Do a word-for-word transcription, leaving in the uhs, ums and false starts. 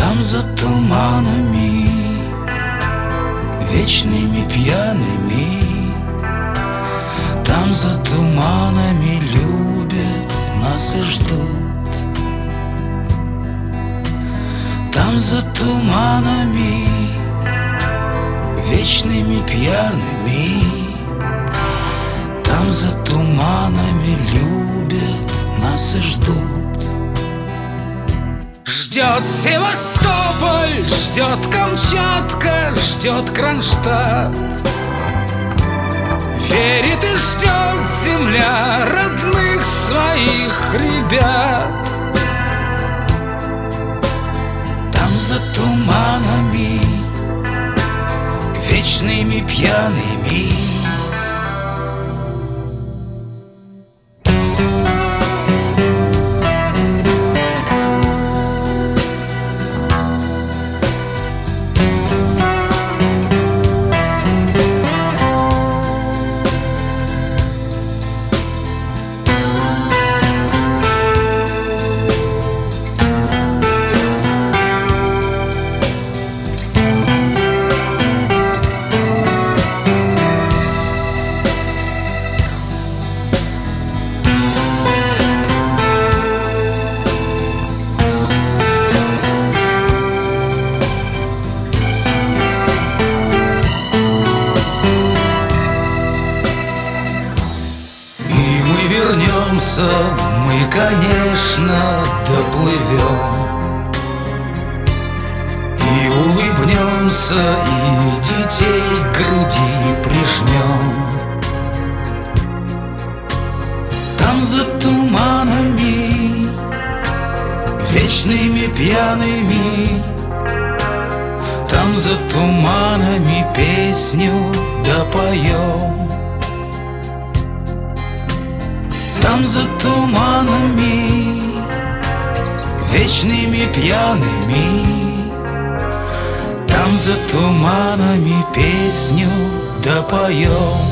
Там за туманами, вечными пьяными, там за туманами любят нас и ждут. Там за туманами, вечными пьяными, там за туманами любят нас и ждут. Ждет Севастополь, ждет Камчатка, ждет Кронштадт. Верит и ждет земля родных своих ребят. Там за туманами, вечными пьяными, мы, конечно, доплывем и улыбнемся, и детей к груди прижмем. Там за туманами, вечными пьяными, там за туманами песню допоем. Там за туманами, вечными пьяными, там за туманами песню допоем.